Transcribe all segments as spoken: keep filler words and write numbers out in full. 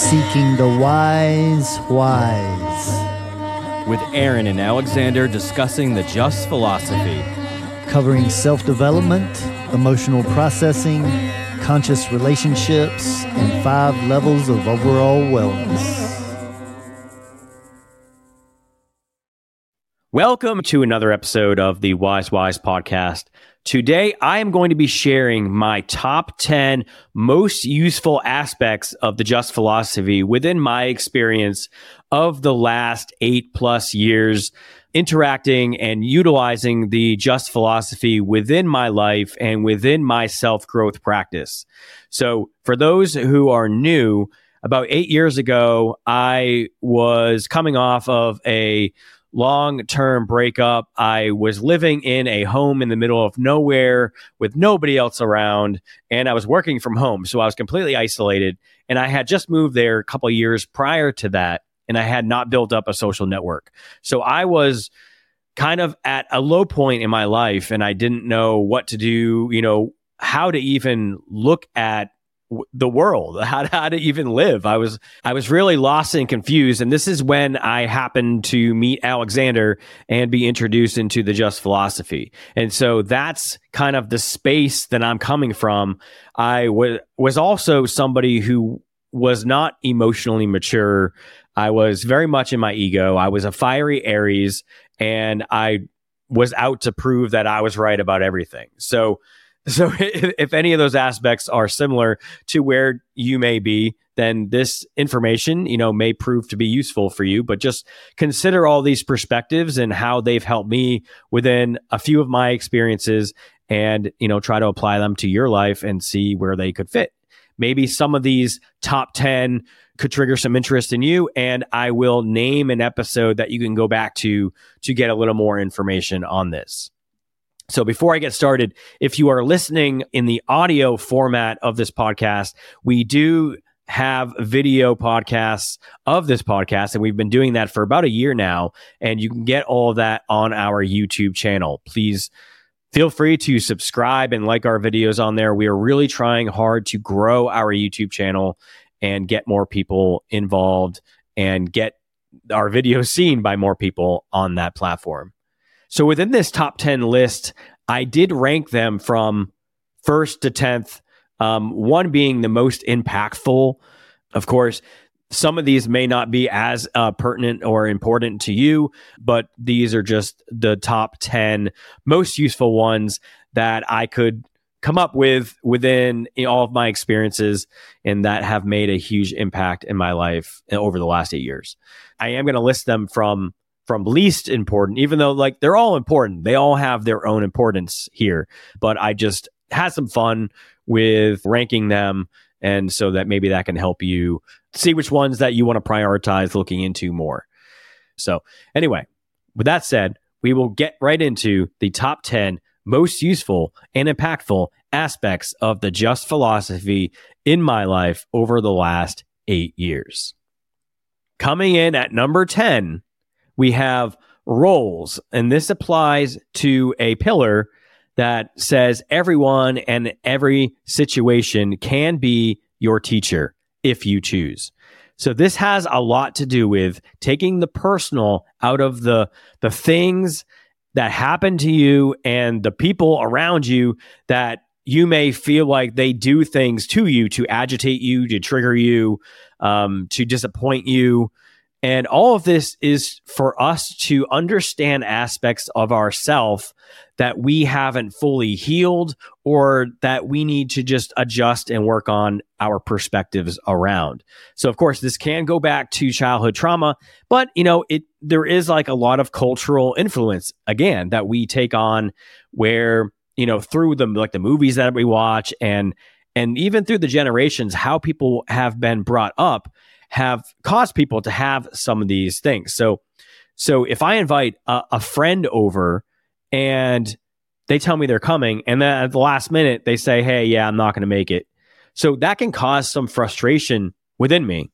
Seeking the Wise Whys. With Aaron and Alexander discussing the Just philosophy. Covering self-development, emotional processing, conscious relationships, and five levels of overall wellness. Welcome to another episode of the Wise Whys podcast. Today, I am going to be sharing my top ten most useful aspects of the Just philosophy within my experience of the last eight plus years interacting and utilizing the Just philosophy within my life and within my self-growth practice. So for those who are new, about eight years ago, I was coming off of a long-term breakup. I was living in a home in the middle of nowhere with nobody else around, and I was working from home. So I was completely isolated, and I had just moved there a couple of years prior to that, and I had not built up a social network. So I was kind of at a low point in my life, and I didn't know what to do, you know, how to even look at the world, how to, how to even live. I was I was really lost and confused. And this is when I happened to meet Alexander and be introduced into the Just philosophy. And so that's kind of the space that I'm coming from. I w- was also somebody who was not emotionally mature. I was very much in my ego. I was a fiery Aries, and I was out to prove that I was right about everything. So So if, if any of those aspects are similar to where you may be, then this information, you know, may prove to be useful for you. But just consider all these perspectives and how they've helped me within a few of my experiences, and, you know, try to apply them to your life and see where they could fit. Maybe some of these top ten could trigger some interest in you, and I will name an episode that you can go back to to get a little more information on this. So before I get started, if you are listening in the audio format of this podcast, we do have video podcasts of this podcast, and we've been doing that for about a year now, and you can get all of that on our YouTube channel. Please feel free to subscribe and like our videos on there. We are really trying hard to grow our YouTube channel and get more people involved and get our videos seen by more people on that platform. So within this top ten list, I did rank them from first to tenth, um, one being the most impactful. Of course, some of these may not be as uh, pertinent or important to you, but these are just the top ten most useful ones that I could come up with within all of my experiences and that have made a huge impact in my life over the last eight years. I am going to list them from from least important, even though like they're all important. They all have their own importance here, but I just had some fun with ranking them. And so that maybe that can help you see which ones that you want to prioritize looking into more. So anyway, with that said, we will get right into the top ten most useful and impactful aspects of the Just philosophy in my life over the last eight years. Coming in at number ten, we have roles, and this applies to a pillar that says everyone and every situation can be your teacher if you choose. So this has a lot to do with taking the personal out of the, the things that happen to you and the people around you that you may feel like they do things to you to agitate you, to trigger you, um, to disappoint you. And all of this is for us to understand aspects of ourself that we haven't fully healed or that we need to just adjust and work on our perspectives around. So, of course, this can go back to childhood trauma, but, you know, it there is like a lot of cultural influence, again, that we take on where, you know, through the like the movies that we watch and and even through the generations, how people have been brought up have caused people to have some of these things. So, so if I invite a, a friend over and they tell me they're coming, and then at the last minute they say, "Hey, yeah, I'm not going to make it." So that can cause some frustration within me,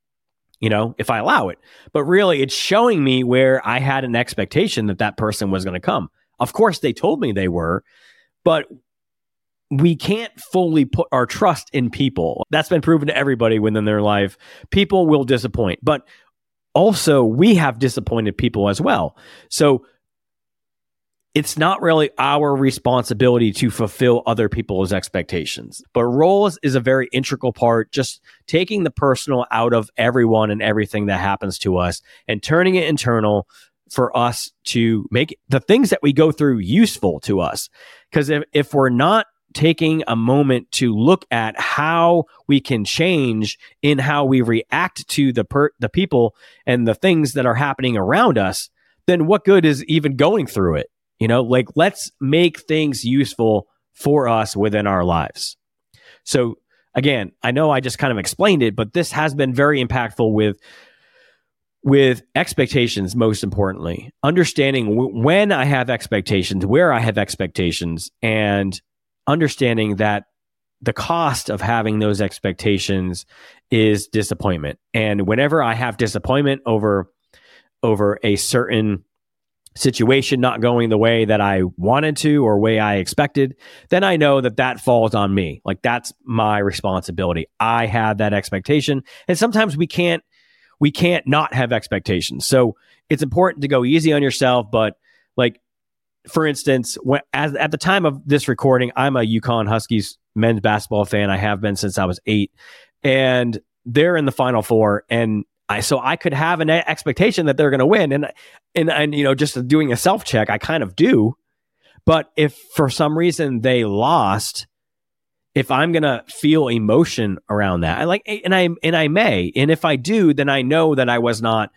you know, if I allow it. But really, it's showing me where I had an expectation that that person was going to come. Of course, they told me they were, but we can't fully put our trust in people. That's been proven to everybody within their life. People will disappoint, but also we have disappointed people as well. So it's not really our responsibility to fulfill other people's expectations, but roles is a very integral part, just taking the personal out of everyone and everything that happens to us and turning it internal for us to make the things that we go through useful to us. Because if, if we're not taking a moment to look at how we can change in how we react to the per, the people and the things that are happening around us, then what good is even going through it? You know, like, let's make things useful for us within our lives. So again, I know I just kind of explained it, but this has been very impactful with with expectations, most importantly, understanding w- when I have expectations, where I have expectations, and understanding that the cost of having those expectations is disappointment. And whenever I have disappointment over over a certain situation not going the way that I wanted to or way I expected, then I know that that falls on me. Like, that's my responsibility. I had that expectation. And sometimes we can't, we can't not have expectations. So it's important to go easy on yourself. But like, for instance, when, as, at the time of this recording, I'm a UConn Huskies men's basketball fan. I have been since I was eight, and they're in the Final Four. And I, so I could have an expectation that they're going to win. And, and, and, you know, just doing a self check, I kind of do. But if for some reason they lost, if I'm going to feel emotion around that, I like, and I, and I may, and if I do, then I know that I was not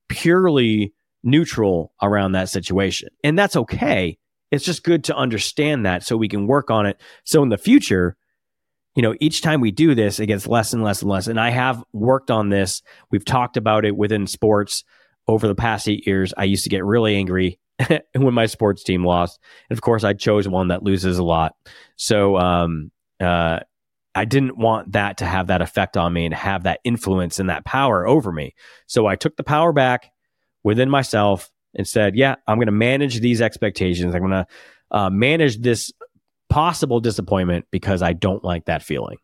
purely neutral around that situation. And that's okay. It's just good to understand that so we can work on it. So in the future, you know, each time we do this, it gets less and less and less. And I have worked on this. We've talked about it within sports over the past eight years. I used to get really angry when my sports team lost. And of course, I chose one that loses a lot. So um, uh, I didn't want that to have that effect on me and have that influence and that power over me. So I took the power back within myself and said, yeah, I'm going to manage these expectations. I'm going to uh, manage this possible disappointment because I don't like that feeling.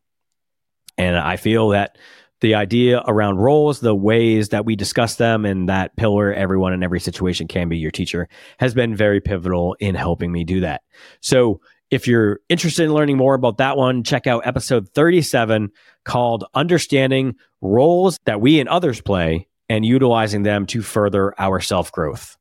And I feel that the idea around roles, the ways that we discuss them, and that pillar, everyone in every situation can be your teacher, has been very pivotal in helping me do that. So if you're interested in learning more about that one, check out episode thirty-seven called Understanding Roles That We and Others Play and Utilizing Them to Further Our Self-Growth.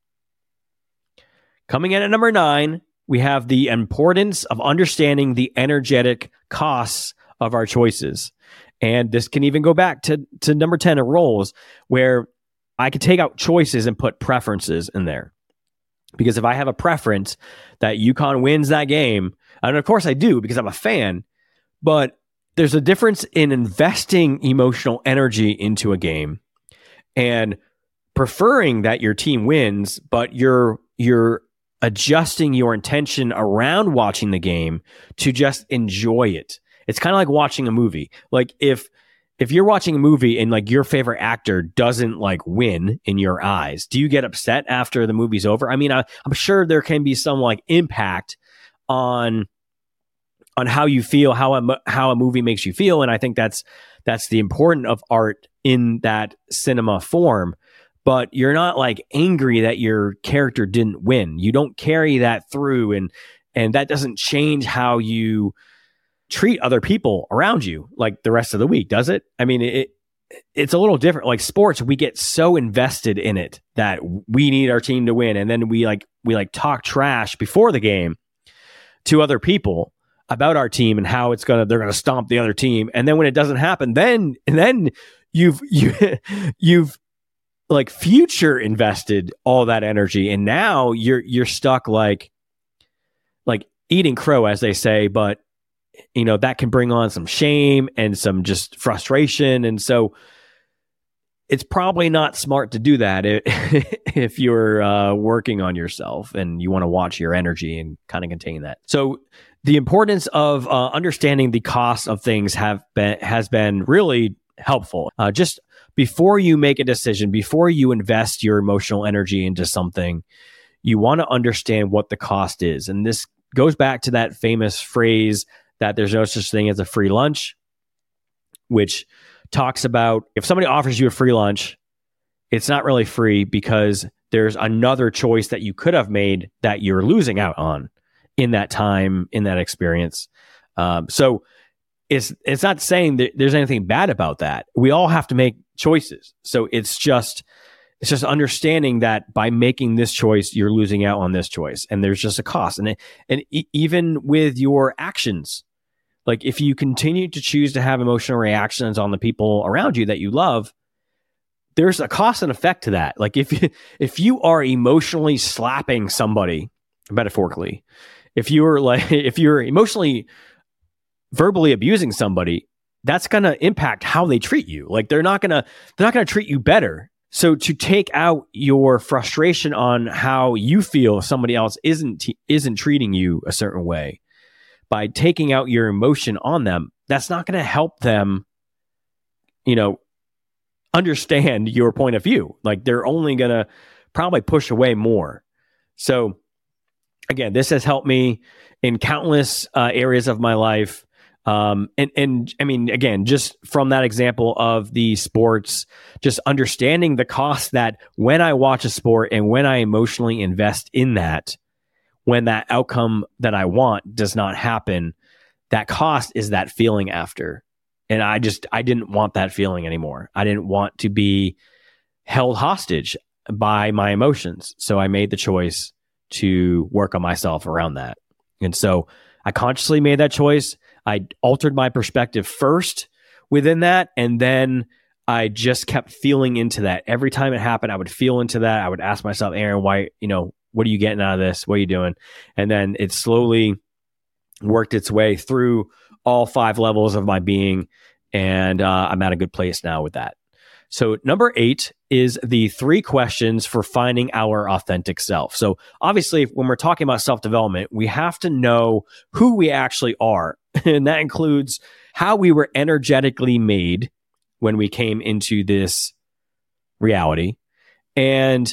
Coming in at number nine, we have the importance of understanding the energetic costs of our choices. And this can even go back to, to number ten of roles, where I could take out choices and put preferences in there. Because if I have a preference that UConn wins that game, and of course I do because I'm a fan, but there's a difference in investing emotional energy into a game and preferring that your team wins, but you're you're adjusting your intention around watching the game to just enjoy it. It's kind of like watching a movie. Like if if you're watching a movie and like your favorite actor doesn't like win in your eyes, do you get upset after the movie's over? I mean, I, I'm sure there can be some like impact on on how you feel, how a how a movie makes you feel, and I think that's that's the important of art in that cinema form. But you're not like angry that your character didn't win. You don't carry that through, and and that doesn't change how you treat other people around you like the rest of the week, does it? I mean, it it's a little different. Like sports, we get so invested in it that we need our team to win, and then we like we like talk trash before the game to other people about our team and how it's gonna they're gonna stomp the other team, and then when it doesn't happen, then and then you've you you've like future invested all that energy, and now you're you're stuck like like eating crow, as they say, but you know that can bring on some shame and some just frustration, and so it's probably not smart to do that if, if you're uh, working on yourself and you want to watch your energy and kind of contain that. So the importance of uh, understanding the cost of things have been has been really helpful. Uh, just before you make a decision, before you invest your emotional energy into something, you want to understand what the cost is. And this goes back to that famous phrase that there's no such thing as a free lunch, which talks about if somebody offers you a free lunch, it's not really free because there's another choice that you could have made that you're losing out on in that time, in that experience. Um, so it's it's not saying that there's anything bad about that. We all have to make choices. So it's just it's just understanding that by making this choice, you're losing out on this choice, and there's just a cost. And it, and e- even with your actions, like if you continue to choose to have emotional reactions on the people around you that you love, there's a cost and effect to that. Like if you, if you are emotionally slapping somebody, metaphorically, if you're like if you're emotionally verbally abusing somebody, that's going to impact how they treat you. Like they're not going to they're not going to treat you better. So to take out your frustration on how you feel if somebody else isn't isn't treating you a certain way, by taking out your emotion on them, that's not going to help them, you know, understand your point of view. Like they're only going to probably push away more. So again, this has helped me in countless uh, areas of my life. Um, and, and I mean, again, just from that example of the sports, just understanding the cost that when I watch a sport and when I emotionally invest in that, when that outcome that I want does not happen, that cost is that feeling after. And I just, I didn't want that feeling anymore. I didn't want to be held hostage by my emotions. So I made the choice to work on myself around that. And so I consciously made that choice. I altered my perspective first within that. And then I just kept feeling into that. Every time it happened, I would feel into that. I would ask myself, Aaron, why, you know, what are you getting out of this? What are you doing? And then it slowly worked its way through all five levels of my being. And uh, I'm at a good place now with that. So number eight is the three questions for finding our authentic self. So obviously, when we're talking about self-development, we have to know who we actually are. And that includes how we were energetically made when we came into this reality, and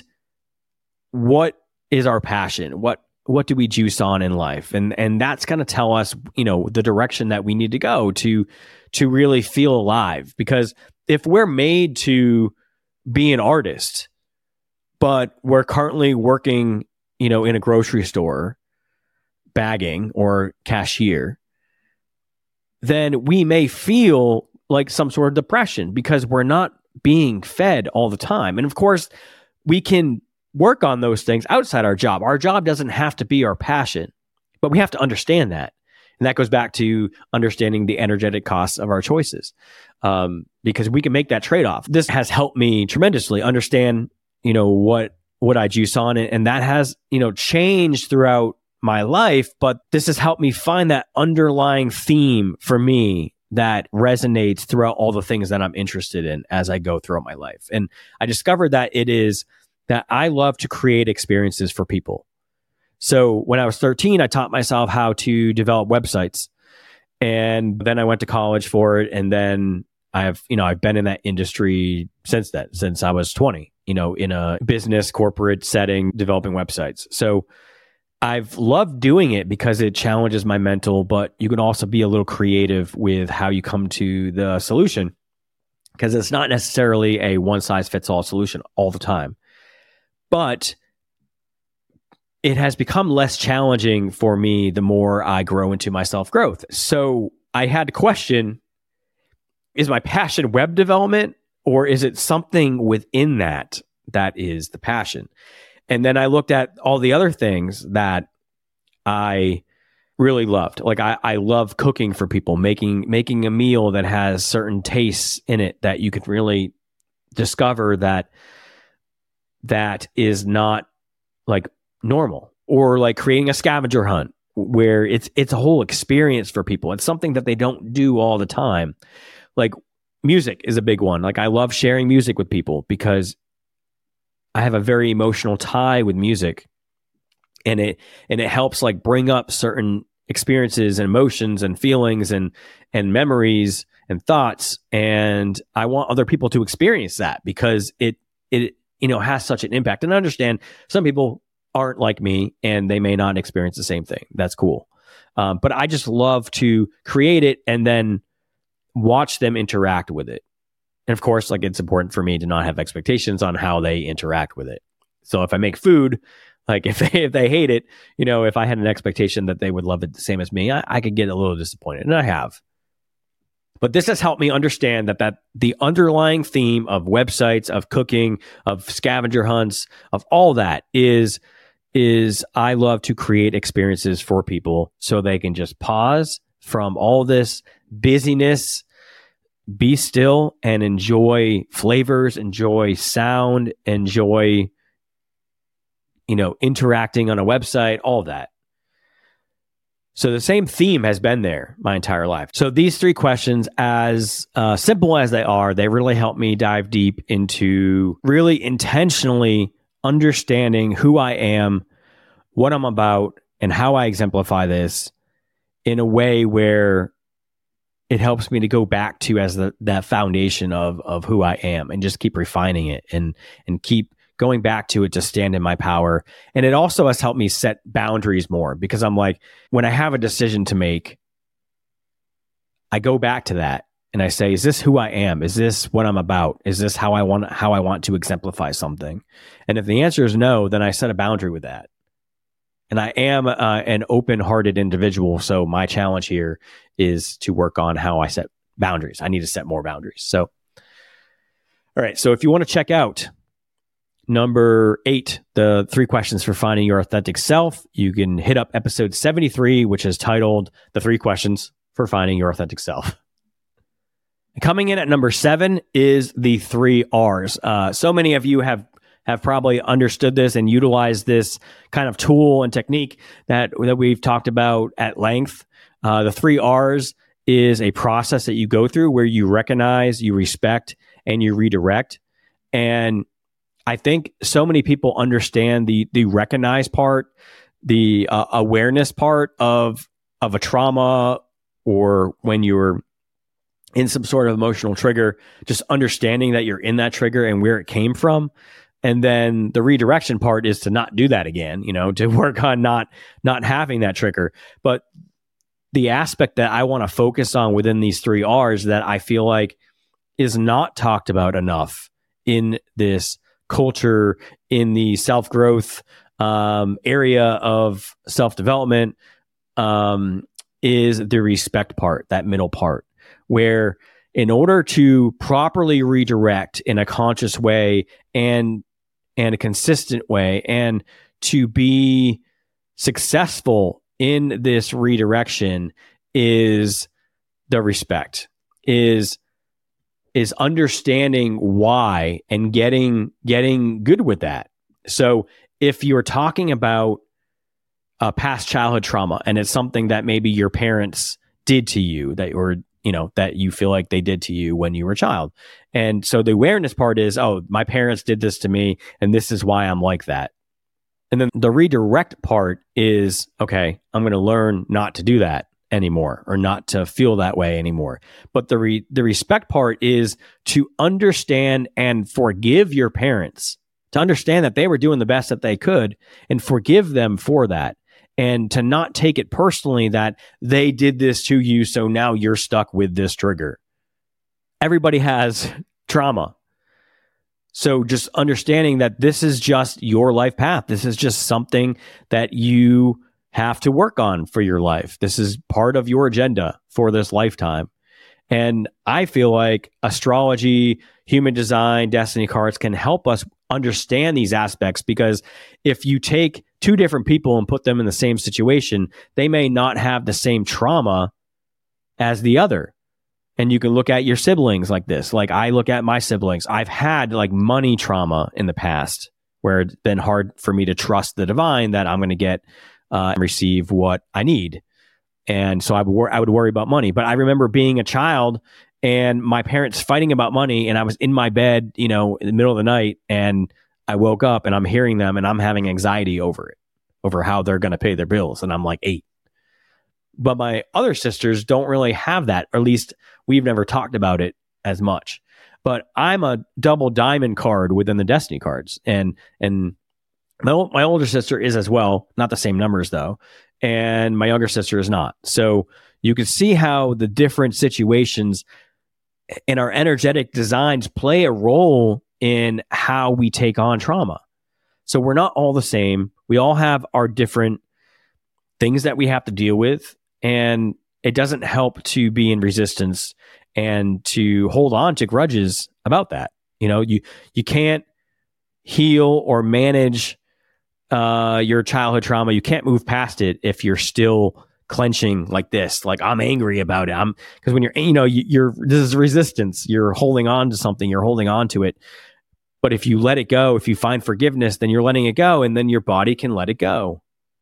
what is our passion? What what do we juice on in life? And and that's going to tell us, you know, the direction that we need to go to to really feel alive. Because if we're made to be an artist, but we're currently working, you know, in a grocery store, bagging or cashier, then we may feel like some sort of depression because we're not being fed all the time. And of course, we can work on those things outside our job. Our job doesn't have to be our passion, but we have to understand that. And that goes back to understanding the energetic costs of our choices, um, because we can make that trade-off. This has helped me tremendously understand, you know, what what I juice on, and, and that has, you know, changed throughout my life. But this has helped me find that underlying theme for me that resonates throughout all the things that I'm interested in as I go throughout my life. And I discovered that it is that I love to create experiences for people. So when I was thirteen, I taught myself how to develop websites. And then I went to college for it. And then I've, you know, I've been in that industry since then, since I was twenty, you know, in a business corporate setting, developing websites. So I've loved doing it because it challenges my mental, but you can also be a little creative with how you come to the solution, because it's not necessarily a one size fits all solution all the time. But it has become less challenging for me the more I grow into my self-growth. So I had to question, is my passion web development, or is it something within that that is the passion? And then I looked at all the other things that I really loved. Like I, I love cooking for people, making making a meal that has certain tastes in it that you could really discover that that is not like normal, or like creating a scavenger hunt where it's it's a whole experience for people. It's something that they don't do all the time. Like music is a big one. Like I love sharing music with people because I have a very emotional tie with music, and it and it helps like bring up certain experiences and emotions and feelings and and memories and thoughts. And I want other people to experience that because it it you know has such an impact. And I understand some people aren't like me and they may not experience the same thing. That's cool. Um, but I just love to create it and then watch them interact with it. And of course, like it's important for me to not have expectations on how they interact with it. So if I make food, like if they if they hate it, you know, if I had an expectation that they would love it the same as me, I, I could get a little disappointed, and I have. But this has helped me understand that that the underlying theme of websites, of cooking, of scavenger hunts, of all that is is I love to create experiences for people so they can just pause from all this busyness, be still, and enjoy flavors, enjoy sound, enjoy, you know, interacting on a website, all that. So the same theme has been there my entire life. So these three questions, as uh, simple as they are, they really help me dive deep into really intentionally understanding who I am, what I'm about, and how I exemplify this in a way where it helps me to go back to as the, that foundation of of who I am, and just keep refining it and and keep going back to it to stand in my power. And it also has helped me set boundaries more, because I'm like, when I have a decision to make, I go back to that and I say, is this who I am? Is this what I'm about? Is this how I want how I want to exemplify something? And if the answer is no, then I set a boundary with that. And I am uh, an open-hearted individual, so my challenge here is to work on how I set boundaries. I need to set more boundaries. So, all right. So if you want to check out number eight, the three questions for finding your authentic self, you can hit up episode seventy-three, which is titled The Three Questions for Finding Your Authentic Self. Coming in at number seven is the three R's. Uh, so many of you have have probably understood this and utilized this kind of tool and technique that, that we've talked about at length. Uh, the three R's is a process that you go through where you recognize, you respect, and you redirect. And I think so many people understand the the recognize part, the uh, awareness part of of a trauma, or when you're in some sort of emotional trigger, just understanding that you're in that trigger and where it came from. And then the redirection part is to not do that again, you know, to work on not not having that trigger. But the aspect that I want to focus on within these three R's that I feel like is not talked about enough in this culture, in the self-growth um, area of self-development, um, is the respect part, that middle part, where in order to properly redirect in a conscious way and and a consistent way, and to be successful in this redirection, is the respect, is is understanding why and getting getting good with that. So if you're talking about a past childhood trauma, and it's something that maybe your parents did to you, that or you know that you feel like they did to you when you were a child, and so the awareness part is, oh, my parents did this to me, and this is why I'm like that. And then the redirect part is, okay, I'm going to learn not to do that anymore, or not to feel that way anymore. But the re- the respect part is to understand and forgive your parents, to understand that they were doing the best that they could, and forgive them for that. And to not take it personally that they did this to you, so now you're stuck with this trigger. Everybody has trauma. So just understanding that this is just your life path. This is just something that you have to work on for your life. This is part of your agenda for this lifetime. And I feel like astrology, human design, destiny cards can help us understand these aspects, because if you take two different people and put them in the same situation, they may not have the same trauma as the other. And you can look at your siblings like this. Like I look at my siblings. I've had like money trauma in the past where it's been hard for me to trust the divine that I'm going to get uh, and receive what I need. And so I would, wor- I would worry about money. But I remember being a child and my parents fighting about money, and I was in my bed, you know, in the middle of the night, and I woke up and I'm hearing them and I'm having anxiety over it, over how they're going to pay their bills. And I'm like eight. But my other sisters don't really have that, or at least we've never talked about it as much. But I'm a double diamond card within the destiny cards. And, and my, my older sister is as well, not the same numbers though. and my younger sister is not. So you can see how the different situations in our energetic designs play a role in how we take on trauma. So we're not all the same. We all have our different things that we have to deal with, and it doesn't help to be in resistance and to hold on to grudges about that. You know, you you can't heal or manage uh, your childhood trauma. You can't move past it if you're still clenching like this, like I'm angry about it. I'm because when you're, you know, you, you're this is resistance. You're holding on to something. You're holding on to it. But if you let it go, if you find forgiveness, then you're letting it go, and then your body can let it go.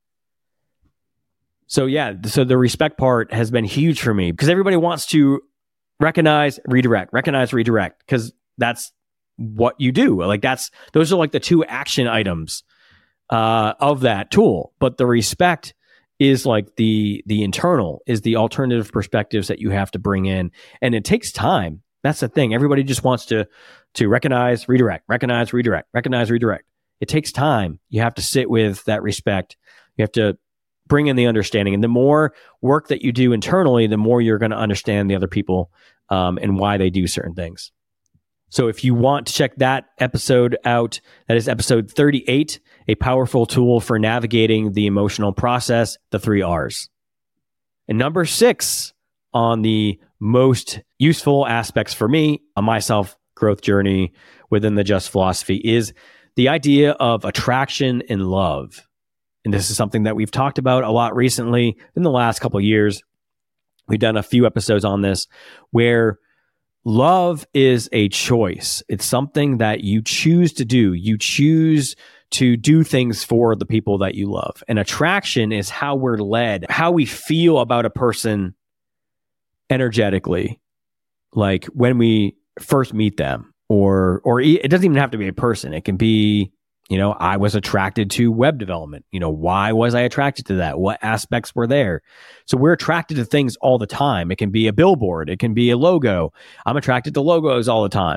So yeah, so the respect part has been huge for me because everybody wants to recognize, redirect, recognize, redirect, because that's what you do. Like that's those are like the two action items uh, of that tool. But the respect is like the the internal, is the alternative perspectives that you have to bring in, and it takes time. That's the thing. Everybody just wants to to recognize, redirect, recognize, redirect, recognize, redirect. It takes time. You have to sit with that respect. You have to bring in the understanding. And the more work that you do internally, the more you're going to understand the other people um, and why they do certain things. So if you want to check that episode out, that is episode thirty-eight, a powerful tool for navigating the emotional process, the three R's. And number six on the most useful aspects for me on my self-growth journey within the Just philosophy is the idea of attraction and love. And this is something that we've talked about a lot recently in the last couple of years. We've done a few episodes on this where love is a choice. It's something that you choose to do. You choose to do things for the people that you love. And attraction is how we're led, how we feel about a person energetically, like when we first meet them, or or it doesn't even have to be a person. It can be, you know, I was attracted to web development. You know, why was I attracted to that? What aspects were there? So we're attracted to things all the time. It can be a billboard. It can be a logo. I'm attracted to logos all the time.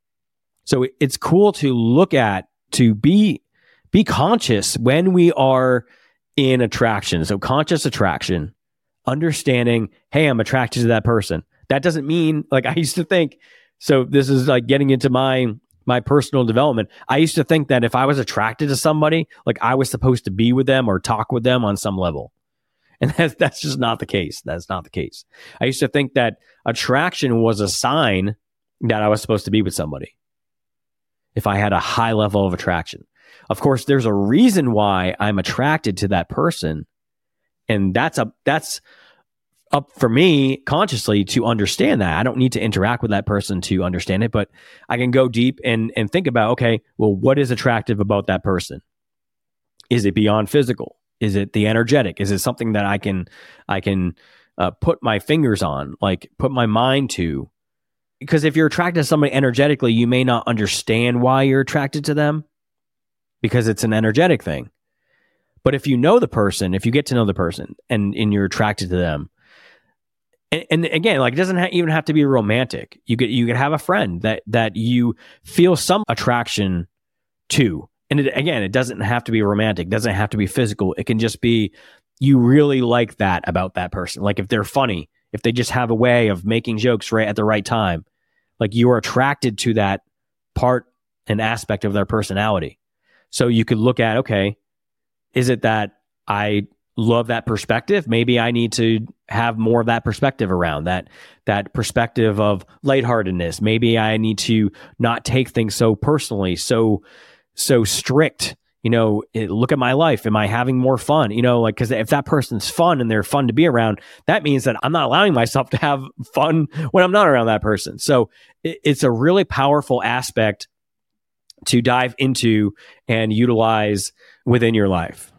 So it's cool to look at, to be be conscious when we are in attraction. So conscious attraction, understanding, hey, I'm attracted to that person. That doesn't mean, like I used to think, so this is like getting into my my personal development. I used to think that if I was attracted to somebody, like I was supposed to be with them or talk with them on some level. And that's, that's just not the case. That's not the case. I used to think that attraction was a sign that I was supposed to be with somebody if I had a high level of attraction. Of course, there's a reason why I'm attracted to that person. And that's a, that's up for me consciously to understand that. I don't need to interact with that person to understand it, but I can go deep and, and think about, okay, well, what is attractive about that person? Is it beyond physical? Is it the energetic? Is it something that I can, I can uh, put my fingers on, like put my mind to? Because if you're attracted to somebody energetically, you may not understand why you're attracted to them because it's an energetic thing. But if you know the person, if you get to know the person and, and you're attracted to them, and, and again, like it doesn't ha- even have to be romantic. You could you could have a friend that that you feel some attraction to. And it, again, it doesn't have to be romantic. It doesn't have to be physical. It can just be you really like that about that person. Like if they're funny, if they just have a way of making jokes right at the right time, like you are attracted to that part and aspect of their personality. So you could look at, okay, is it that I love that perspective? Maybe I need to have more of that perspective around that, that perspective of lightheartedness. Maybe I need to not take things so personally, so, so strict. You know, it, look at my life. Am I having more fun? You know, like, because if that person's fun and they're fun to be around, that means that I'm not allowing myself to have fun when I'm not around that person. So it, it's a really powerful aspect to dive into and utilize within your life.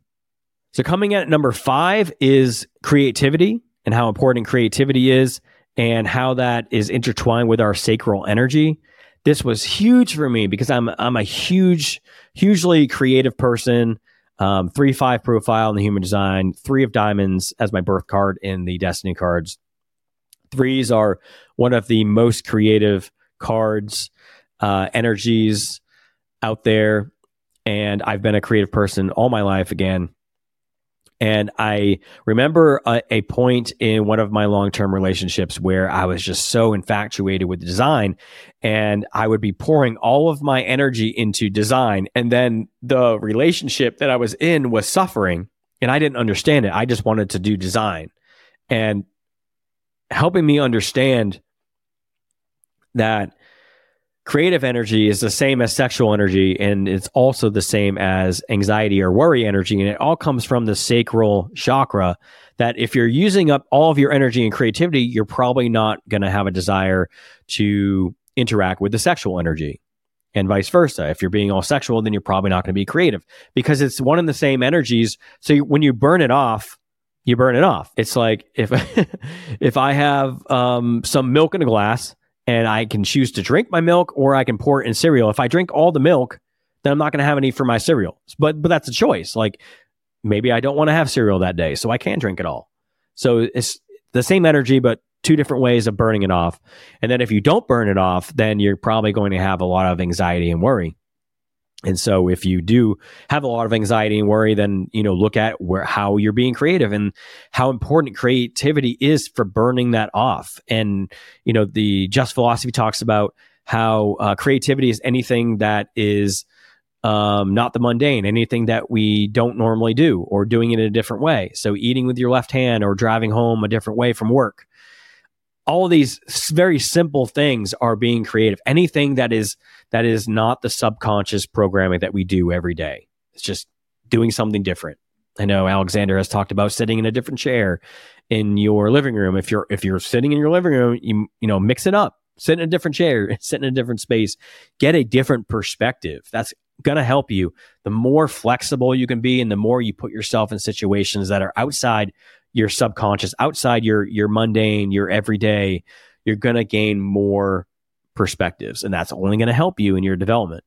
So coming in at number five is creativity and how important creativity is and how that is intertwined with our sacral energy. This was huge for me because I'm I'm a huge, hugely creative person. Um, three five profile in the human design, three of diamonds as my birth card in the destiny cards. Threes are one of the most creative cards, uh, energies out there. And I've been a creative person all my life again. And I remember a, a point in one of my long-term relationships where I was just so infatuated with design, and I would be pouring all of my energy into design. And then the relationship that I was in was suffering, and I didn't understand it. I just wanted to do design. And helping me understand that creative energy is the same as sexual energy, and it's also the same as anxiety or worry energy. And it all comes from the sacral chakra, that if you're using up all of your energy and creativity, you're probably not going to have a desire to interact with the sexual energy, and vice versa. If you're being all sexual, then you're probably not going to be creative, because it's one and the same energies. So you, when you burn it off, you burn it off. It's like if, if I have um, some milk in a glass, and I can choose to drink my milk, or I can pour it in cereal. If I drink all the milk, then I'm not going to have any for my cereal. But but that's a choice. Like, maybe I don't want to have cereal that day, so I can drink it all. So it's the same energy, but two different ways of burning it off. And then if you don't burn it off, then you're probably going to have a lot of anxiety and worry. And so if you do have a lot of anxiety and worry, then, you know, look at where, how you're being creative and how important creativity is for burning that off. And, you know, the Just Philosophy talks about how uh, creativity is anything that is um, not the mundane, anything that we don't normally do, or doing it in a different way. So eating with your left hand, or driving home a different way from work. All of these very simple things are being creative. Anything that is that is not the subconscious programming that we do every day. It's just doing something different. I know Alexander has talked about sitting in a different chair in your living room. If you're if you're sitting in your living room, you you know, mix it up. Sit in a different chair, sit in a different space, get a different perspective. That's going to help you. The more flexible you can be, and the more you put yourself in situations that are outside your subconscious, outside your your mundane, your everyday, you're going to gain more perspectives, and that's only going to help you in your development.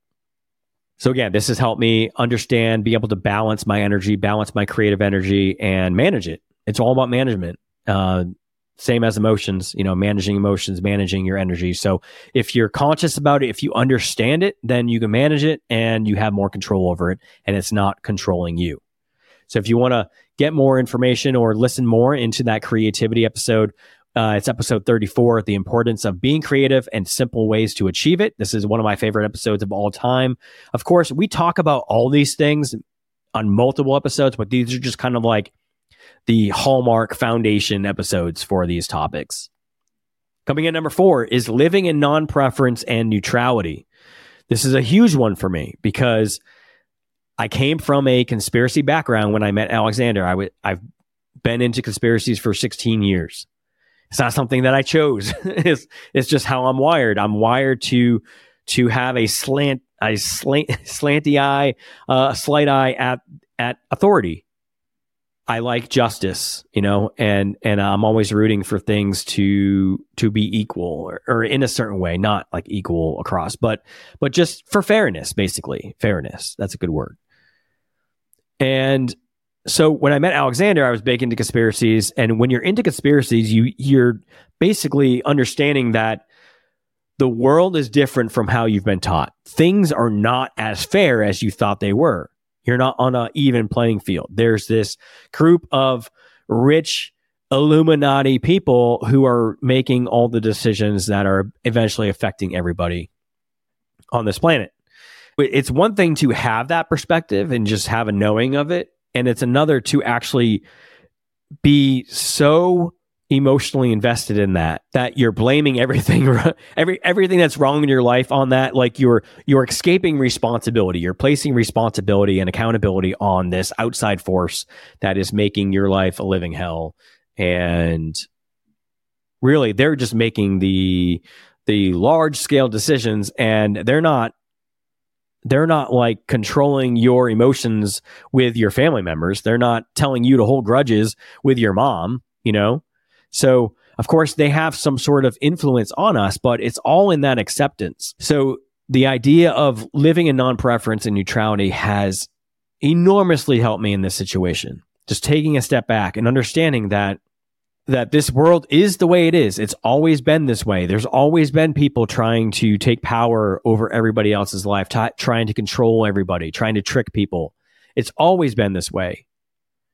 So again, this has helped me understand, be able to balance my energy, balance my creative energy, and manage it. It's all about management. Uh, same as emotions, you know, managing emotions, managing your energy. So if you're conscious about it, if you understand it, then you can manage it, and you have more control over it, and it's not controlling you. So if you want to get more information or listen more into that creativity episode, uh, it's episode thirty-four, The Importance of Being Creative and Simple Ways to Achieve It. This is one of my favorite episodes of all time. Of course, we talk about all these things on multiple episodes, but these are just kind of like the hallmark foundation episodes for these topics. Coming in number four is living in non-preference and neutrality. This is a huge one for me, because I came from a conspiracy background when I met Alexander. I w- I've been into conspiracies for sixteen years. It's not something that I chose. it's, it's just how I'm wired. I'm wired to to have a slant, a slant, slanty eye, uh, a slight eye at at authority. I like justice, you know, and and I'm always rooting for things to to be equal, or, or in a certain way, not like equal across, but but just for fairness, basically. Fairness. That's a good word. And so when I met Alexander, I was big into conspiracies. And when you're into conspiracies, you, you're basically understanding that the world is different from how you've been taught. Things are not as fair as you thought they were. You're not on an even playing field. There's this group of rich Illuminati people who are making all the decisions that are eventually affecting everybody on this planet. It's one thing to have that perspective and just have a knowing of it. And it's another to actually be so emotionally invested in that, that you're blaming everything, every, everything that's wrong in your life on that. Like you're, you're escaping responsibility. You're placing responsibility and accountability on this outside force that is making your life a living hell. And really, they're just making the, the large scale decisions, and they're not, They're not like controlling your emotions with your family members. They're not telling you to hold grudges with your mom, you know? So, of course, they have some sort of influence on us, but it's all in that acceptance. So the idea of living in non-preference and neutrality has enormously helped me in this situation. Just taking a step back and understanding that that this world is the way it is. It's always been this way. There's always been people trying to take power over everybody else's life, t- trying to control everybody, trying to trick people. It's always been this way.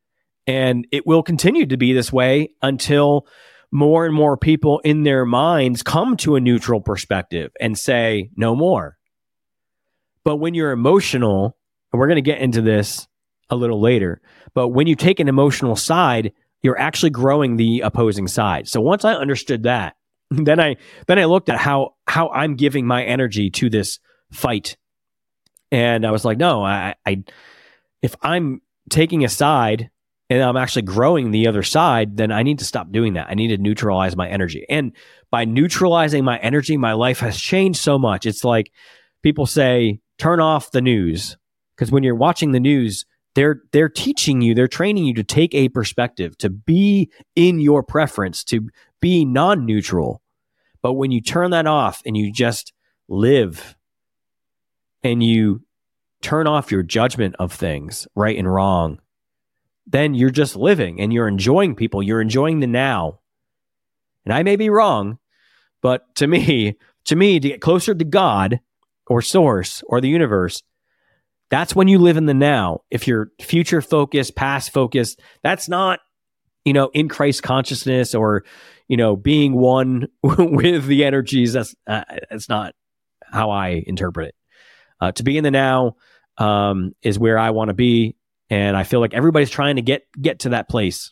And it will continue to be this way until more and more people in their minds come to a neutral perspective and say, no more. But when you're emotional, and we're going to get into this a little later, but when you take an emotional side, you're actually growing the opposing side. So once I understood that, then I then I looked at how how I'm giving my energy to this fight. And I was like, no, I, I if I'm taking a side and I'm actually growing the other side, then I need to stop doing that. I need to neutralize my energy. And by neutralizing my energy, my life has changed so much. It's like people say, turn off the news. Because when you're watching the news, they're they're teaching you, they're training you to take a perspective, to be in your preference, to be non-neutral. But when you turn that off and you just live and you turn off your judgment of things, right and wrong, then you're just living and you're enjoying people. You're enjoying the now. And I may be wrong, but to me, to me, to get closer to God or source or the universe, that's when you live in the now. If you're future focused, past focused, that's not, you know, in Christ consciousness or, you know, being one with the energies. That's, uh, that's not how I interpret it. Uh, to be in the now um, is where I want to be. And I feel like everybody's trying to get get to that place.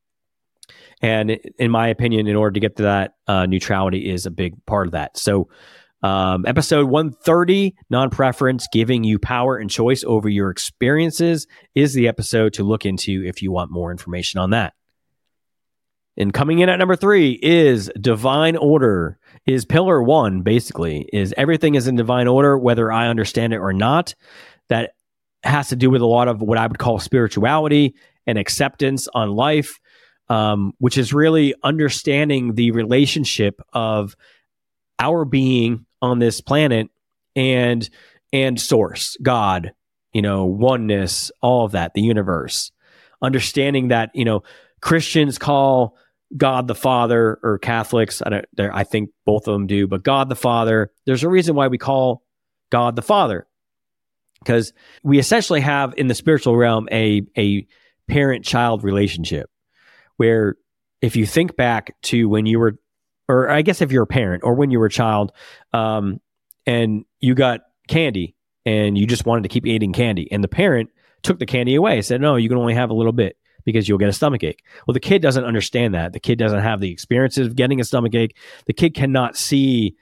And in my opinion, in order to get to that, uh, neutrality is a big part of that. So um, episode one thirty, non-preference, giving you power and choice over your experiences, is the episode to look into if you want more information on that. And coming in at number three is divine order. Is pillar one, basically, is everything is in divine order, whether I understand it or not. That has to do with a lot of what I would call spirituality and acceptance on life, um, which is really understanding the relationship of our being on this planet and and source, God, you know, oneness, all of that, the universe. Understanding that, you know, Christians call God the Father, or Catholics, I don't, I think both of them do, but God the Father. There's a reason why we call God the Father. Because we essentially have in the spiritual realm a, a parent-child relationship where if you think back to when you were, or I guess if you're a parent or when you were a child um, and you got candy and you just wanted to keep eating candy and the parent took the candy away and said, no, you can only have a little bit because you'll get a stomach ache. Well, the kid doesn't understand that. The kid doesn't have the experiences of getting a stomach ache. The kid cannot see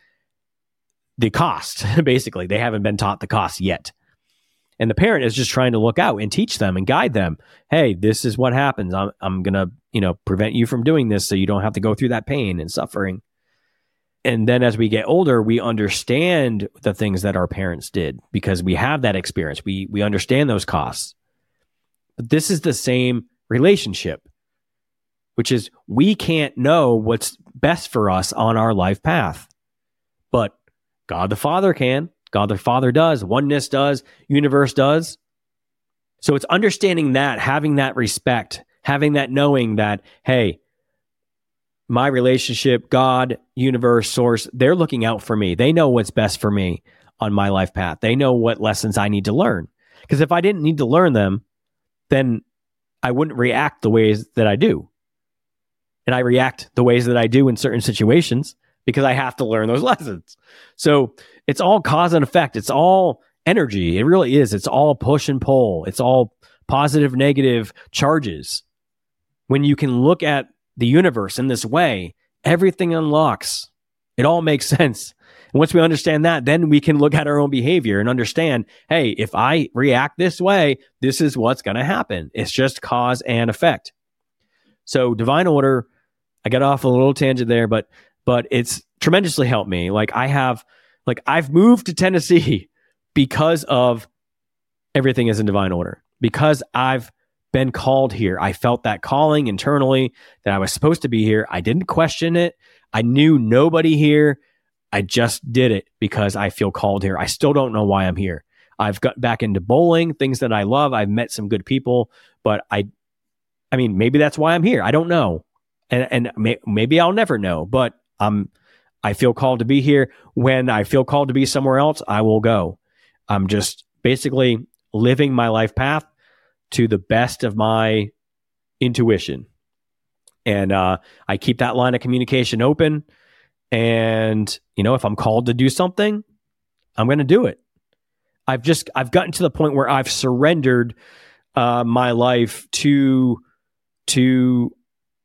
the cost, basically. They haven't been taught the cost yet. And the parent is just trying to look out and teach them and guide them. Hey, this is what happens. I'm I'm going to, you know, prevent you from doing this so you don't have to go through that pain and suffering. And then as we get older, we understand the things that our parents did because we have that experience. We we understand those costs. But this is the same relationship, which is we can't know what's best for us on our life path. But God the Father can. God the Father does, oneness does, universe does. So it's understanding that, having that respect, having that knowing that, hey, my relationship, God, universe, source, they're looking out for me. They know what's best for me on my life path. They know what lessons I need to learn. Because if I didn't need to learn them, then I wouldn't react the ways that I do. And I react the ways that I do in certain situations because I have to learn those lessons. So it's all cause and effect. It's all energy. It really is. It's all push and pull. It's all positive, negative charges. When you can look at the universe in this way, everything unlocks. It all makes sense. And once we understand that, then we can look at our own behavior and understand, hey, if I react this way, this is what's going to happen. It's just cause and effect. So divine order, I got off a little tangent there, but but it's tremendously helped me. Like I have, like I've moved to Tennessee because of everything is in divine order, because I've been called here. I felt that calling internally that I was supposed to be here. I didn't question it. I knew nobody here. I just did it because I feel called here. I still don't know why I'm here. I've got back into bowling, things that I love. I've met some good people, but I, I mean, maybe that's why I'm here. I don't know. And, and may, maybe I'll never know, but I'm, I feel called to be here. When I feel called to be somewhere else, I will go. I'm just basically living my life path to the best of my, intuition. And uh, I keep that line of communication open. And, you know, if I'm called to do something, I'm going to do it. I've just, I've gotten to the point where I've surrendered uh, my life to, to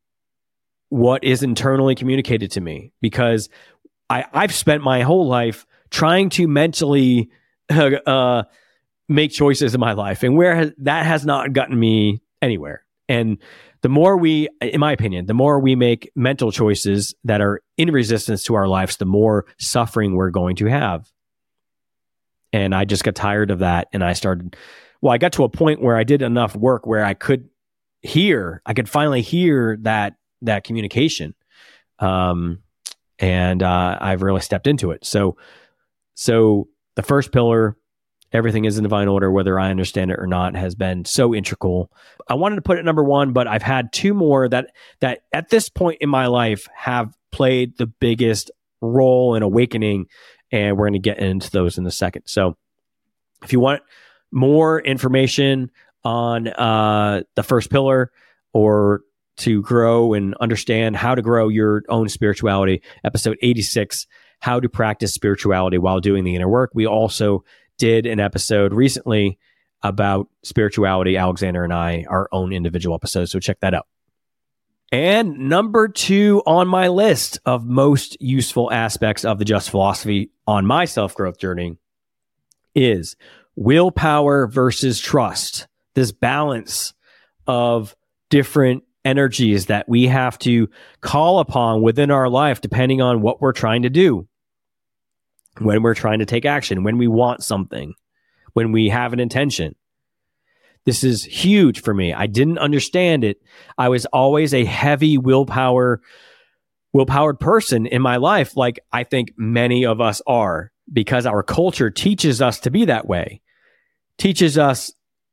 what is internally communicated to me, because I, I've spent my whole life trying to mentally uh, make choices in my life, and where has, that has not gotten me anywhere. And the more we, in my opinion, the more we make mental choices that are in resistance to our lives, the more suffering we're going to have. And I just got tired of that. And I started, well, I got to a point where I did enough work where I could hear, I could finally hear that, that communication. Um, and uh, I've really stepped into it. So, so the first pillar, everything is in divine order, whether I understand it or not, has been so integral. I wanted to put it number one, but I've had two more that that at this point in my life have played the biggest role in awakening, and we're going to get into those in a second. So if you want more information on uh, the first pillar, or to grow and understand how to grow your own spirituality, episode eighty-six, how to practice spirituality while doing the inner work. We also did an episode recently about spirituality, Alexander and I, our own individual episodes. So check that out. And number two on my list of most useful aspects of the Just Philosophy on my self-growth journey is willpower versus trust. This balance of different energies that we have to call upon within our life, depending on what we're trying to do. When we're trying to take action, when we want something, when we have an intention. This is huge for me. I didn't understand it. I was always a heavy willpower, willpowered person in my life, like I think many of us are, because our culture teaches us to be that way. Teaches us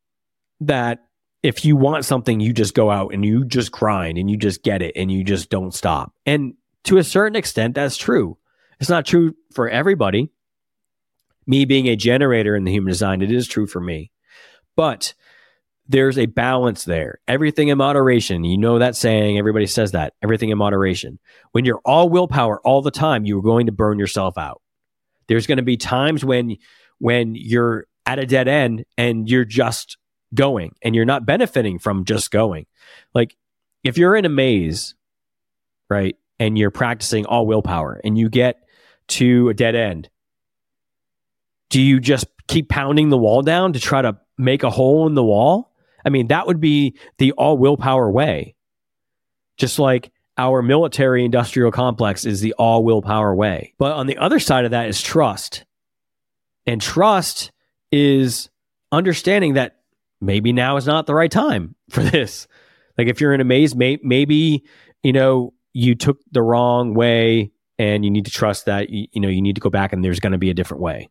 that if you want something, you just go out and you just grind and you just get it and you just don't stop. And to a certain extent, that's true. It's not true for everybody. Me being a generator in the human design, it is true for me. But there's a balance there. Everything in moderation. You know that saying, everybody says that. Everything in moderation. When you're all willpower all the time, you're going to burn yourself out. There's going to be times when, when you're at a dead end and you're just going and you're not benefiting from just going. Like if you're in a maze, right, and you're practicing all willpower and you get to a dead end, do you just keep pounding the wall down to try to make a hole in the wall? I mean, that would be the all willpower way. Just like our military industrial complex is the all willpower way. But on the other side of that is trust. And trust is understanding that maybe now is not the right time for this. Like if you're in a maze, may, maybe, you know, you took the wrong way, and you need to trust that, you, you know, you need to go back and there's going to be a different way.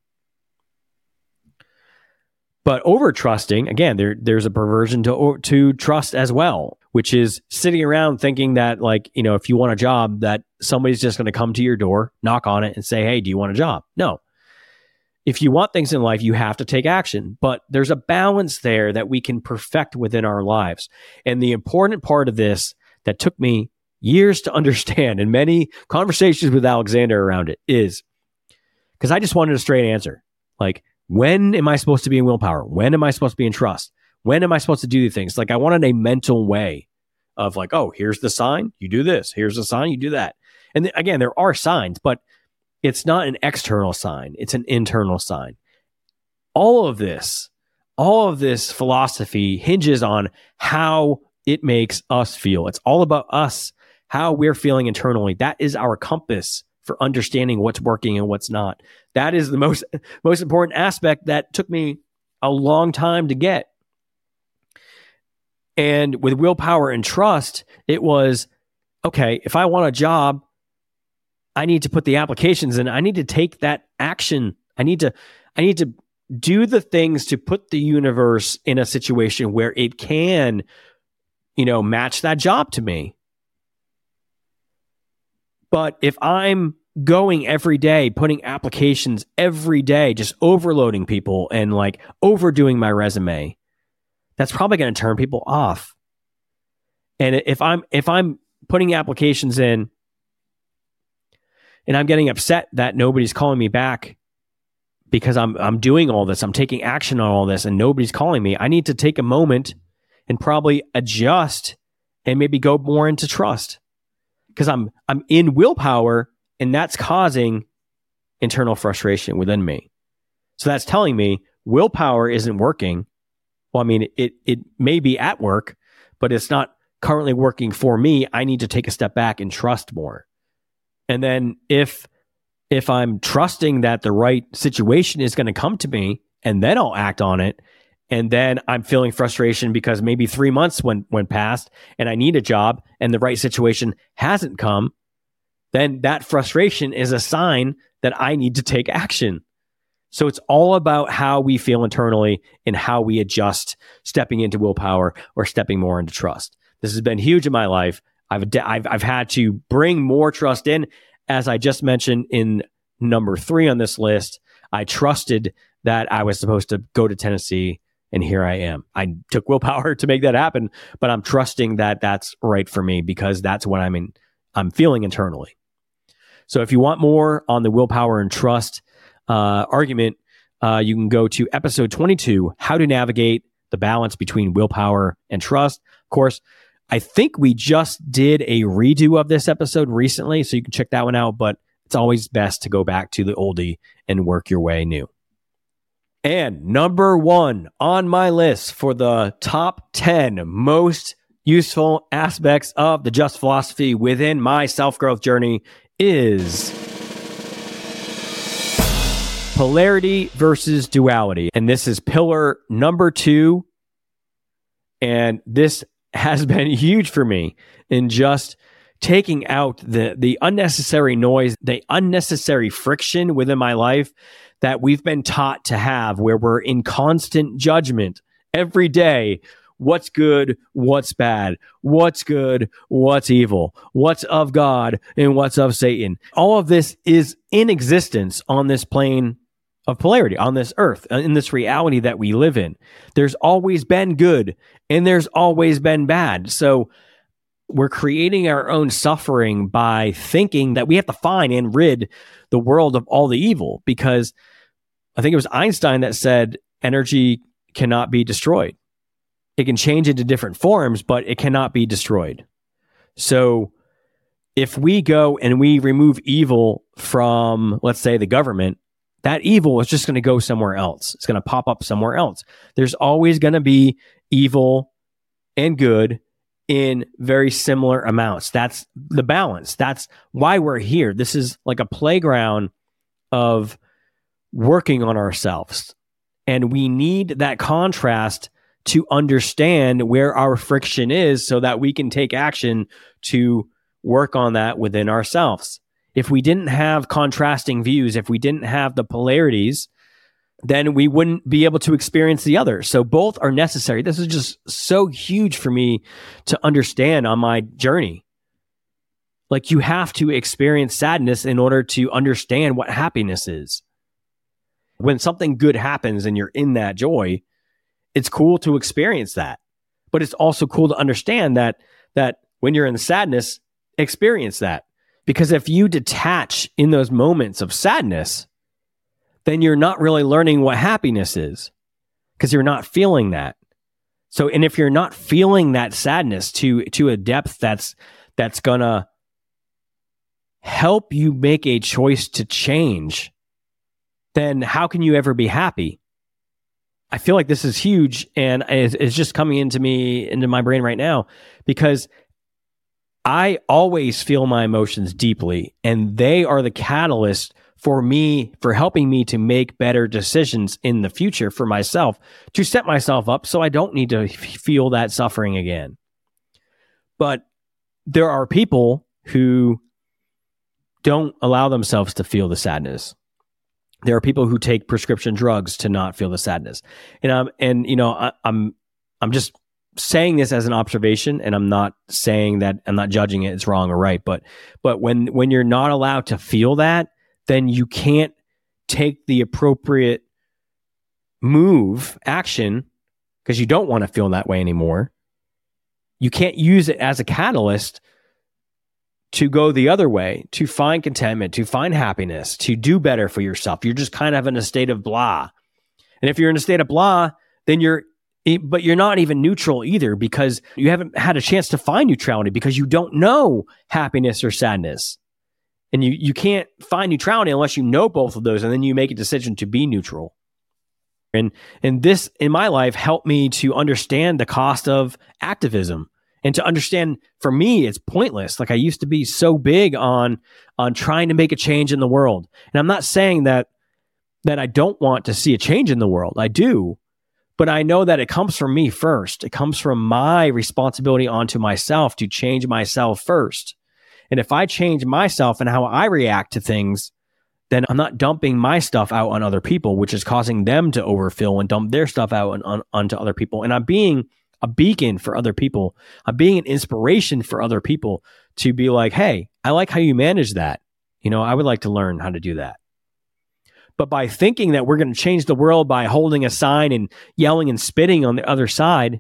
But over trusting, again, there there's a perversion to to trust as well, which is sitting around thinking that, like, you know, if you want a job, that somebody's just going to come to your door, knock on it and say, hey, do you want a job? No. If you want things in life, you have to take action. But there's a balance there that we can perfect within our lives. And the important part of this that took me years to understand, and many conversations with Alexander around it, is because I just wanted a straight answer. Like, when am I supposed to be in willpower? When am I supposed to be in trust? When am I supposed to do things? Like, I wanted a mental way of like, oh, here's the sign, you do this. Here's the sign, you do that. And th- again, there are signs, but it's not an external sign. It's an internal sign. All of this, all of this philosophy hinges on how it makes us feel. It's all about us, how we're feeling internally. That is our compass for understanding what's working and what's not. That is the most, most important aspect that took me a long time to get. And with willpower and trust, it was, okay, if I want a job, I need to put the applications in. I need to take that action. I need to, I need to do the things to put the universe in a situation where it can, you know, match that job to me. But if I'm going every day, putting applications every day, just overloading people and like overdoing my resume, that's probably going to turn people off. And if I'm if I'm putting applications in and I'm getting upset that nobody's calling me back because I'm I'm doing all this, I'm taking action on all this and nobody's calling me, I need to take a moment and probably adjust and maybe go more into trust. Because I'm I'm in willpower and that's causing internal frustration within me. So that's telling me willpower isn't working. Well, I mean, it it may be at work, but it's not currently working for me. I need to take a step back and trust more. And then if if I'm trusting that the right situation is going to come to me, and then I'll act on it, and then I'm feeling frustration because maybe three months went went past and I need a job and the right situation hasn't come, then that frustration is a sign that I need to take action. So it's all about how we feel internally and how we adjust stepping into willpower or stepping more into trust. This has been huge in my life. I've, I've, I've had to bring more trust in. As I just mentioned in number three on this list, I trusted that I was supposed to go to Tennessee, and here I am. I took willpower to make that happen, but I'm trusting that that's right for me because that's what I'm in, I'm feeling internally. So if you want more on the willpower and trust uh, argument, uh, you can go to episode twenty-two, How to Navigate the Balance Between Willpower and Trust. Of course, I think we just did a redo of this episode recently, so you can check that one out, but it's always best to go back to the oldie and work your way new. And number one on my list for the top ten most useful aspects of the Just Philosophy within my self-growth journey is polarity versus duality. And this is pillar number two. And this has been huge for me in just taking out the, the unnecessary noise, the unnecessary friction within my life that we've been taught to have, where we're in constant judgment every day. What's good? What's bad? What's good? What's evil? What's of God and what's of Satan? All of this is in existence on this plane of polarity, on this earth, in this reality that we live in. There's always been good and there's always been bad. So we're creating our own suffering by thinking that we have to find and rid the world of all the evil, because I think it was Einstein that said energy cannot be destroyed. It can change into different forms, but it cannot be destroyed. So if we go and we remove evil from, let's say, the government, that evil is just going to go somewhere else. It's going to pop up somewhere else. There's always going to be evil and good in very similar amounts. That's the balance. That's why we're here. This is like a playground of working on ourselves. And we need that contrast to understand where our friction is so that we can take action to work on that within ourselves. If we didn't have contrasting views, if we didn't have the polarities, then we wouldn't be able to experience the other. So both are necessary. This is just so huge for me to understand on my journey. Like, you have to experience sadness in order to understand what happiness is. When something good happens and you're in that joy, it's cool to experience that. But it's also cool to understand that, that when you're in sadness, experience that. Because if you detach in those moments of sadness, then you're not really learning what happiness is, because you're not feeling that. So, and if you're not feeling that sadness to, to a depth that's, that's gonna help you make a choice to change, then how can you ever be happy? I feel like this is huge, and it's, it's just coming into me, into my brain right now, because I always feel my emotions deeply, and they are the catalyst for me, for helping me to make better decisions in the future for myself, to set myself up so I don't need to f- feel that suffering again. But there are people who don't allow themselves to feel the sadness. There are people who take prescription drugs to not feel the sadness. And um, and you know, I, I'm I'm just saying this as an observation, and I'm not saying that, I'm not judging it, it's wrong or right, but but when when you're not allowed to feel that, then you can't take the appropriate move, action, because you don't want to feel that way anymore. you can't use it as a catalyst to go the other way, to find contentment, to find happiness, to do better for yourself. You're just kind of in a state of blah. And if you're in a state of blah, then you're, but you're not even neutral either, because you haven't had a chance to find neutrality because you don't know happiness or sadness. And you, you can't find neutrality unless you know both of those, and then you make a decision to be neutral. And, and this, in my life, helped me to understand the cost of activism and to understand, for me, it's pointless. Like I used to be so big on, on trying to make a change in the world. And I'm not saying that, that I don't want to see a change in the world. I do. But I know that it comes from me first. It comes from my responsibility onto myself to change myself first. And if I change myself and how I react to things, then I'm not dumping my stuff out on other people, which is causing them to overfill and dump their stuff out on, on, onto other people. And I'm being a beacon for other people. I'm being an inspiration for other people to be like, hey, I like how you manage that. You know, I would like to learn how to do that. But by thinking that we're going to change the world by holding a sign and yelling and spitting on the other side,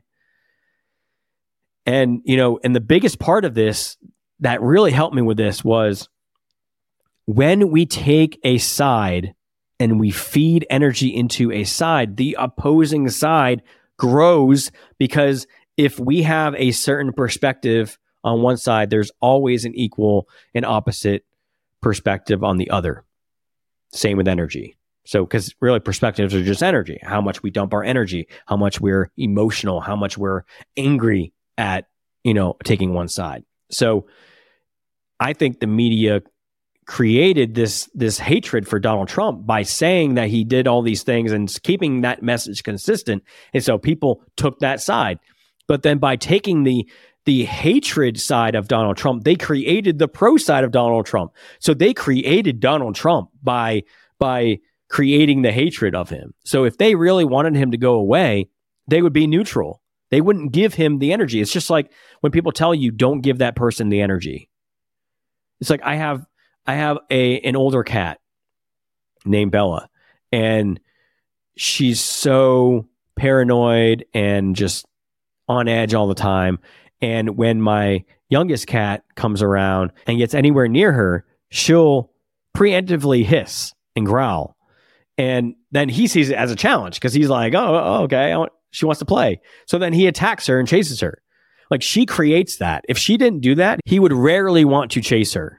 and, you know, and the biggest part of this that really helped me with this was when we take a side and we feed energy into a side, the opposing side grows, because if we have a certain perspective on one side, there's always an equal and opposite perspective on the other. Same with energy. So, because really perspectives are just energy, how much we dump our energy, how much we're emotional, how much we're angry at, you know, taking one side. So I think the media created this, this hatred for Donald Trump by saying that he did all these things and keeping that message consistent. And so people took that side. But then by taking the the hatred side of Donald Trump, they created the pro side of Donald Trump. So they created Donald Trump by, by creating the hatred of him. So if they really wanted him to go away, they would be neutral. They wouldn't give him the energy. It's just like when people tell you, don't give that person the energy. It's like, I have, I have a, an older cat named Bella, and she's so paranoid and just on edge all the time. And when my youngest cat comes around and gets anywhere near her, she'll preemptively hiss and growl. And then he sees it as a challenge because he's like, oh, oh okay, I want, she wants to play. So then he attacks her and chases her. Like, she creates that. If she didn't do that, he would rarely want to chase her.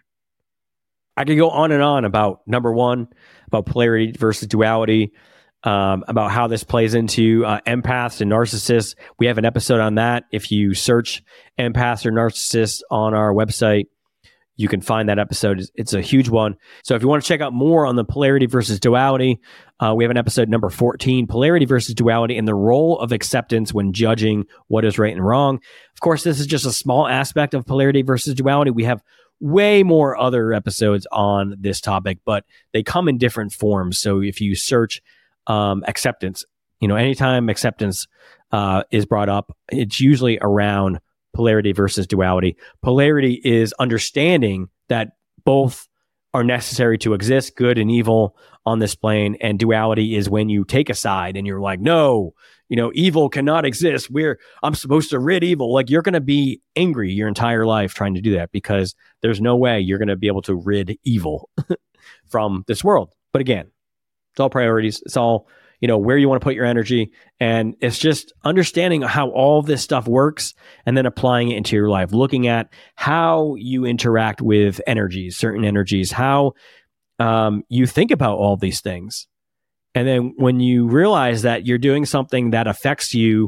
I could go on and on about, number one, about polarity versus duality, Um, about how this plays into uh, empaths and narcissists. We have an episode on that. If you search empaths or narcissists on our website, you can find that episode. It's a huge one. So if you want to check out more on the polarity versus duality, uh, we have an episode number fourteen, Polarity versus Duality and the Role of Acceptance when Judging What is Right and Wrong. Of course, this is just a small aspect of polarity versus duality. We have way more other episodes on this topic, but they come in different forms. So if you search Um, acceptance, you know, anytime acceptance uh, is brought up, it's usually around polarity versus duality. Polarity is understanding that both are necessary to exist, good and evil on this plane. And duality is when you take a side and you're like, no, you know, evil cannot exist. We're, I'm supposed to rid evil. Like, you're going to be angry your entire life trying to do that, because there's no way you're going to be able to rid evil from this world. But again, it's all priorities. It's all, you know, where you want to put your energy. And it's just understanding how all this stuff works and then applying it into your life, looking at how you interact with energies, certain energies, how um, you think about all these things. And then when you realize that you're doing something that affects you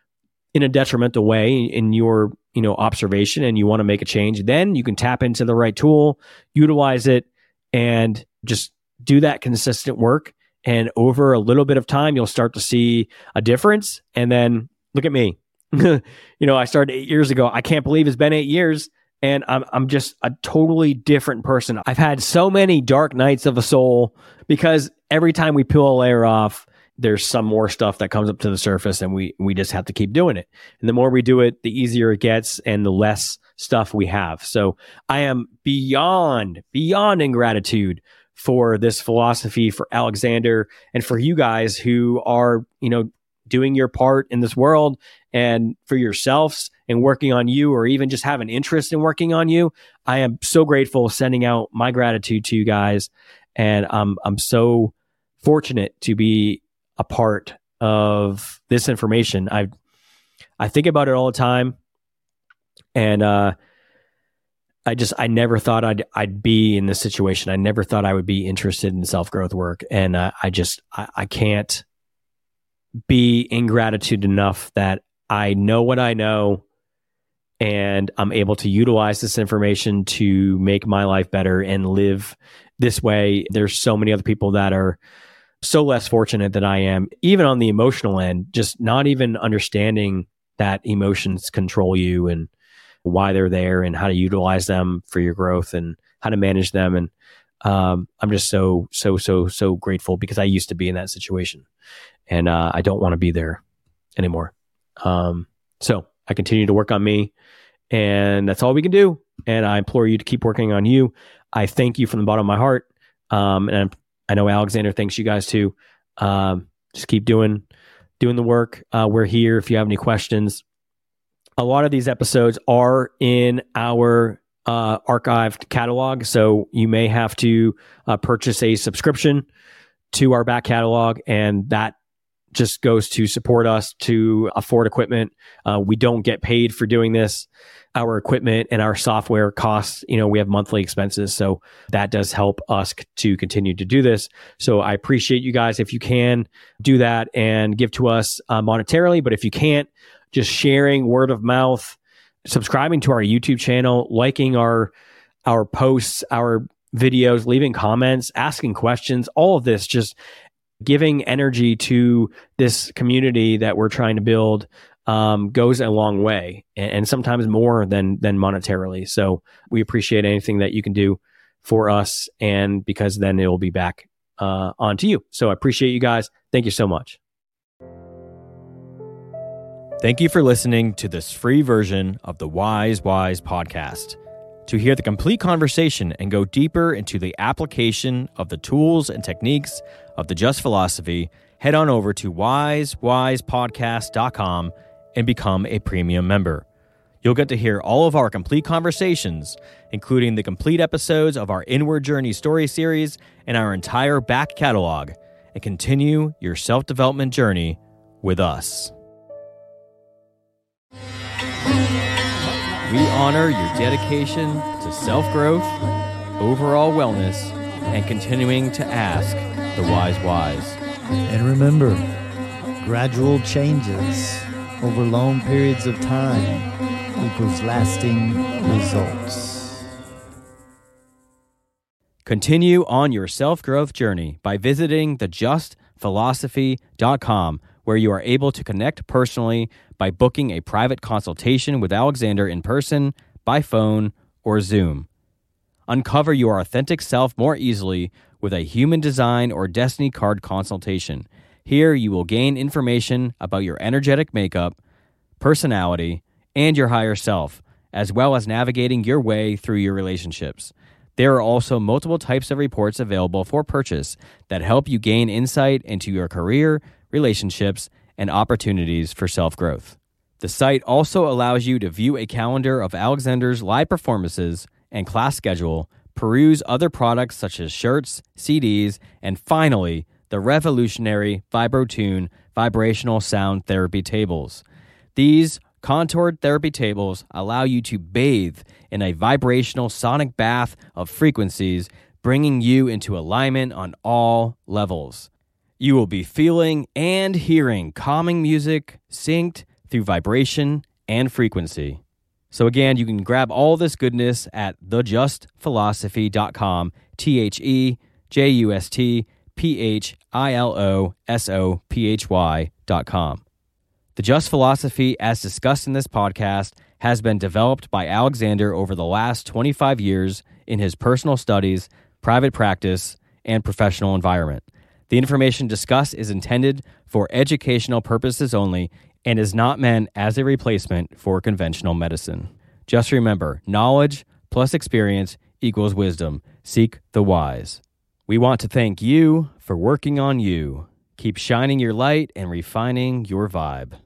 in a detrimental way in your, you know, observation, and you want to make a change, then you can tap into the right tool, utilize it, and just do that consistent work. And over a little bit of time, you'll start to see a difference. And then look at me. You know, I started eight years ago. I can't believe it's been eight years. And I'm I'm just a totally different person. I've had so many dark nights of a soul, because every time we peel a layer off, there's some more stuff that comes up to the surface, and we we just have to keep doing it. And the more we do it, the easier it gets and the less stuff we have. So I am beyond, beyond in gratitude for this philosophy, for Alexander, and for you guys who are, you know, doing your part in this world, and for yourselves and working on you, or even just have an interest in working on you, I am so grateful, sending out my gratitude to you guys. And I'm, I'm so fortunate to be a part of this information. I, I think about it all the time. And, uh, I just, I never thought I'd, I'd be in this situation. I never thought I would be interested in self-growth work. And uh, I just, I, I can't be in gratitude enough that I know what I know, and I'm able to utilize this information to make my life better and live this way. There's so many other people that are so less fortunate than I am, even on the emotional end, just not even understanding that emotions control you and why they're there and how to utilize them for your growth and how to manage them. And um, I'm just so, so, so, so grateful, because I used to be in that situation, and uh, I don't want to be there anymore. Um, so I continue to work on me, and that's all we can do. And I implore you to keep working on you. I thank you from the bottom of my heart. Um, and I'm, I know Alexander thanks you guys too. Um, just keep doing, doing the work. Uh, we're here if you have any questions. A lot of these episodes are in our uh, archived catalog, so you may have to uh, purchase a subscription to our back catalog, and that just goes to support us to afford equipment. Uh, we don't get paid for doing this. Our equipment and our software costs, you know, we have monthly expenses, so that does help us c- to continue to do this. So I appreciate you guys if you can do that and give to us uh, monetarily, but if you can't, just sharing, word of mouth, subscribing to our YouTube channel, liking our our posts, our videos, leaving comments, asking questions, all of this, just giving energy to this community that we're trying to build um, goes a long way, and, and sometimes more than than monetarily. So we appreciate anything that you can do for us, and because then it will be back uh, onto you. So I appreciate you guys. Thank you so much. Thank you for listening to this free version of the Wise Wise podcast. To hear the complete conversation and go deeper into the application of the tools and techniques of the Just Philosophy, head on over to wise wise podcast dot com and become a premium member. You'll get to hear all of our complete conversations, including the complete episodes of our Inward Journey story series and our entire back catalog, and continue your self-development journey with us. We honor your dedication to self-growth, overall wellness, and continuing to ask the wise whys. And remember, gradual changes over long periods of time equals lasting results. Continue on your self-growth journey by visiting the just philosophy dot com, where you are able to connect personally by booking a private consultation with Alexander in person, by phone, or Zoom. Uncover your authentic self more easily with a human design or destiny card consultation. Here you will gain information about your energetic makeup, personality, and your higher self, as well as navigating your way through your relationships. There are also multiple types of reports available for purchase that help you gain insight into your career, relationships, and opportunities for self-growth. The site also allows you to view a calendar of Alexander's live performances and class schedule, peruse other products such as shirts, C Ds, and finally, the revolutionary VibroTune vibrational sound therapy tables. These contoured therapy tables allow you to bathe in a vibrational sonic bath of frequencies, bringing you into alignment on all levels. You will be feeling and hearing calming music synced through vibration and frequency. So again, you can grab all this goodness at the just philosophy dot com, T H E J U S T P H I L O S O P H Y dot com. The Just Philosophy, as discussed in this podcast, has been developed by Alexander over the last twenty-five years in his personal studies, private practice, and professional environment. The information discussed is intended for educational purposes only and is not meant as a replacement for conventional medicine. Just remember, knowledge plus experience equals wisdom. Seek the wise. We want to thank you for working on you. Keep shining your light and refining your vibe.